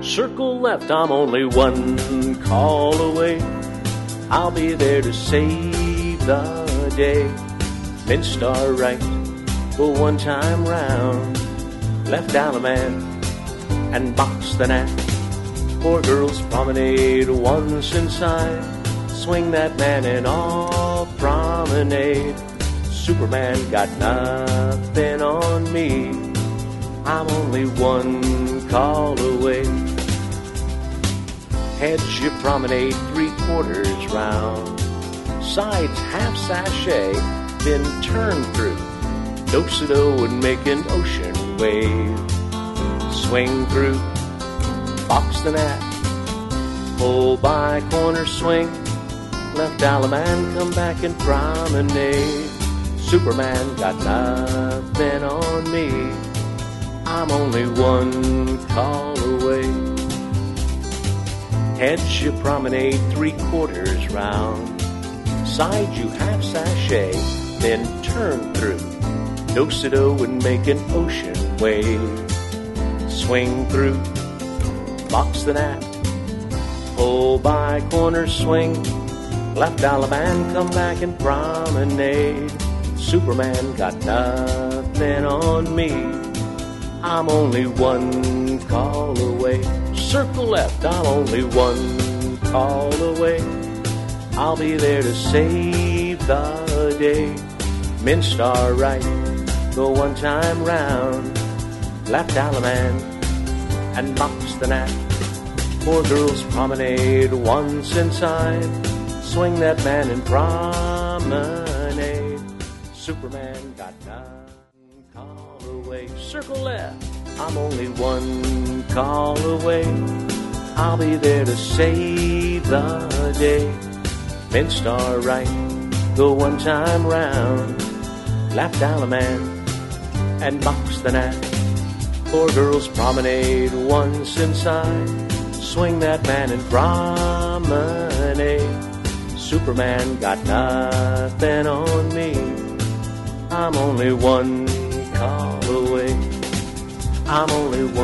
Circle left, I'm only one call away. I'll be there to save the day. Then star right, go one time round. Left dial a man and box the nat. Four girls promenade once inside. Swing that man and all promenade. Superman got nothing on me. I'm only one call away. Heads you promenade 3/4 round. Sides half sachet, then turn through. Do-si-do and make an ocean wave. Swing through, box the nat. Pull by corner swing. Left dial a man, come back and promenade. Superman got nothing on me. I'm only one call away. Heads you promenade 3/4 round. Side you half sachet, then turn through. Do-si-do and make an ocean wave. Swing through, box the nat. Pull by corner swing. Left dial a man, come back and promenade. Superman got nothing on me. I'm only one call away. Circle left, I'm only one call away. I'll be there to save the day. Men star right, go one time round. Left dial a man and box the nat. Four girls promenade once inside. Swing that man and promenade. Superman got none call away. Circle left, I'm only one call away. I'll be there to save the day. Men star right, go one time round. Left dial a man and box the nat. Four girls promenade once inside. Swing that man and promenade. Superman got nothing on me. I'm only one call away. I'm only